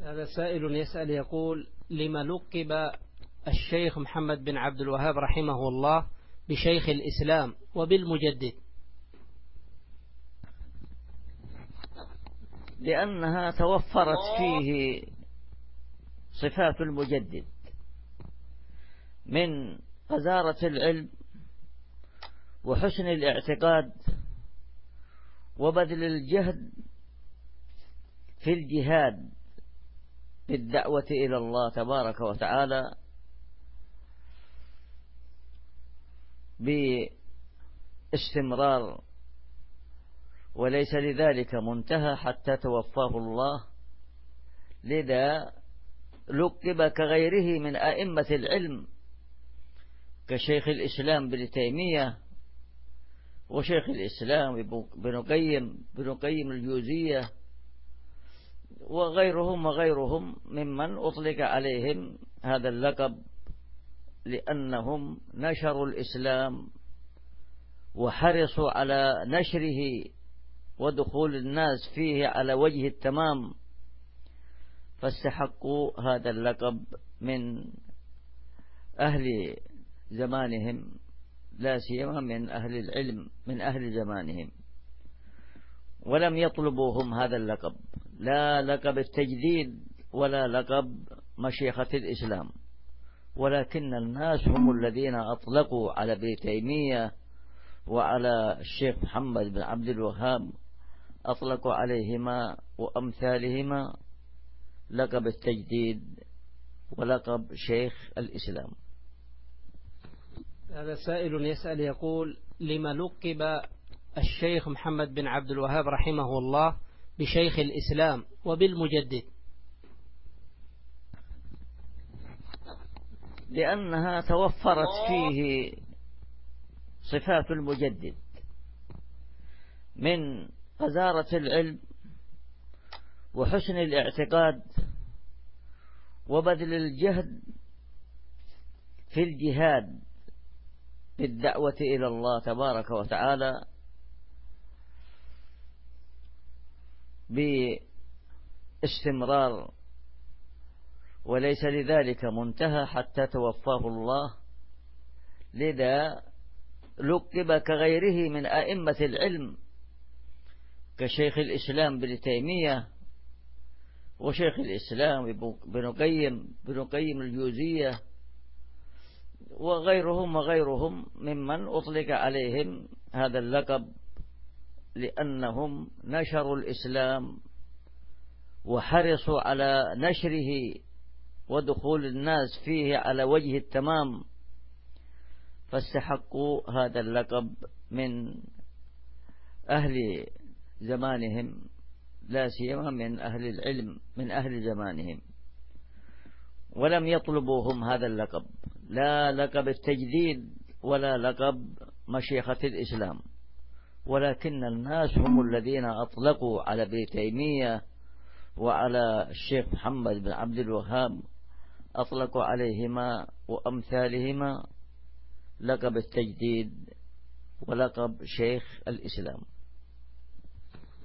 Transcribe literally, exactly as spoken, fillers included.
هذا سائل يسأل يقول: لما لقب الشيخ محمد بن عبد الوهاب رحمه الله بشيخ الإسلام وبالمجدد؟ لأنها توفرت فيه صفات المجدد من غزارة العلم وحسن الاعتقاد وبذل الجهد في الجهاد بالدعوة إلى الله تبارك وتعالى باستمرار، وليس لذلك منتهى حتى توفاه الله. لذا لقب كغيره من أئمة العلم كشيخ الإسلام بن تيمية وشيخ الإسلام بن قيم بن قيم الجوزية وغيرهم وغيرهم ممن أطلق عليهم هذا اللقب، لأنهم نشروا الإسلام وحرصوا على نشره ودخول الناس فيه على وجه التمام، فاستحقوا هذا اللقب من أهل زمانهم، لا سيما من أهل العلم من أهل زمانهم. ولم يطلبوهم هذا اللقب، لا لقب التجديد ولا لقب مشيخة الإسلام، ولكن الناس هم الذين أطلقوا على ابن تيمية وعلى الشيخ محمد بن عبد الوهاب، أطلقوا عليهما وأمثالهما لقب التجديد ولقب شيخ الإسلام. هذا سائل يسأل يقول: لما لقب الشيخ محمد بن عبد الوهاب رحمه الله بشيخ الإسلام وبالمجدد؟ لأنها توفرت فيه صفات المجدد من غزارة العلم وحسن الاعتقاد وبذل الجهد في الجهاد بالدعوة إلى الله تبارك وتعالى باستمرار، وليس لذلك منتهى حتى توفاه الله. لذا لقب كغيره من أئمة العلم كشيخ الإسلام بن تيمية وشيخ الإسلام بن قيم بن قيم الجوزية وغيرهم وغيرهم ممن أطلق عليهم هذا اللقب، لأنهم نشروا الإسلام وحرصوا على نشره ودخول الناس فيه على وجه التمام، فاستحقوا هذا اللقب من أهل زمانهم، لا سيما من أهل العلم من أهل زمانهم. ولم يطلبوهم هذا اللقب، لا لقب التجديد ولا لقب مشيخة الإسلام، ولكن الناس هم الذين أطلقوا على ابن تيمية وعلى الشيخ محمد بن عبد الوهاب، أطلقوا عليهما وأمثالهما لقب التجديد ولقب شيخ الإسلام.